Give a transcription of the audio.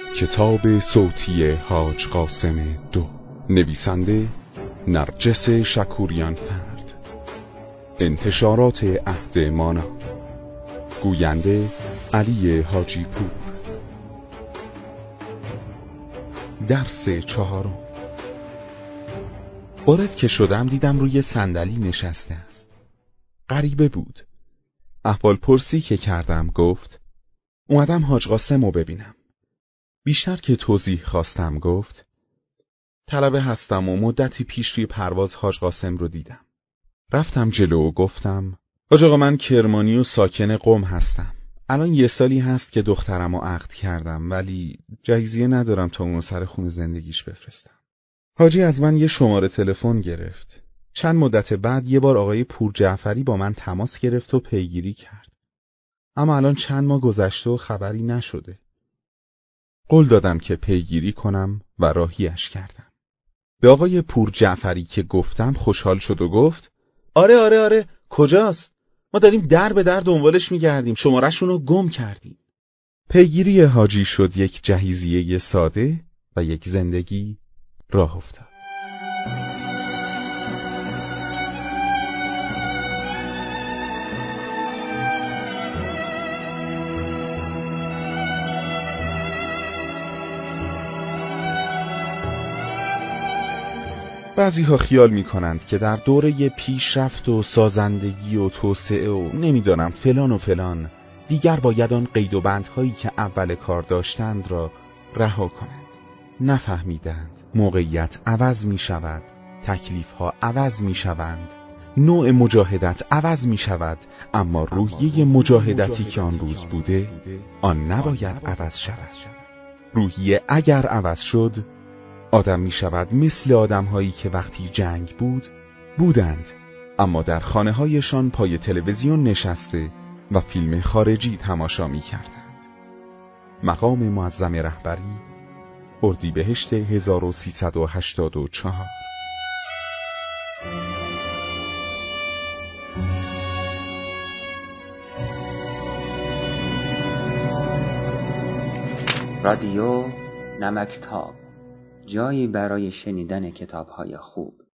کتاب صوتی حاج قاسم 2. نویسنده نرجس شکوریان فرد. انتشارات عهد مانا. گوینده علی حاجی پور. درس 4. وارد که شدم دیدم روی صندلی نشسته است. غریبه بود. احوال پرسی که کردم گفت اومدم حاج قاسم رو ببینم. بیشتر که توضیح خواستم گفت طلبه هستم و مدتی پیش روی پرواز حاج قاسم رو دیدم. رفتم جلو و گفتم حاج آقا من کرمانی و ساکن قم هستم. الان 1 سالی هست که دخترم رو عقد کردم ولی جهیزیه ندارم تا اونو سر خون زندگیش بفرستم. حاجی از من یه شماره تلفن گرفت. چند مدت بعد یه بار آقای پور جعفری با من تماس گرفت و پیگیری کرد. اما الان چند ماه گذشته و خبری نشده. قول دادم که پیگیری کنم و راهیش کردم. به آقای پور جعفری که گفتم خوشحال شد و گفت آره کجاست؟ ما داریم در به در دنبالش میگردیم، شماره‌شون رو گم کردیم. پیگیری حاجی شد یک جهیزیه ساده و یک زندگی راه افتاد. بعضی‌ها خیال می‌کنند که در دوره پیشرفت و سازندگی و توسعه و نمی‌دانم فلان و فلان دیگر باید آن قید و بندهایی که اول کار داشتند را رها کنند. نفهمیدند موقعیت عوض می‌شود، تکلیف‌ها عوض می‌شوند، نوع مجاهدت عوض می‌شود، اما روحیه مجاهدتی که آن روز بوده آن نباید عوض شود. روحیه اگر عوض شد آدم می شود مثل آدم‌هایی که وقتی جنگ بودند اما در خانه‌هایشان پای تلویزیون نشسته و فیلم خارجی تماشا می کردند. مقام معظم رهبری، اردیبهشت 1384. رادیو نمکتاب، جایی برای شنیدن کتاب‌های خوب.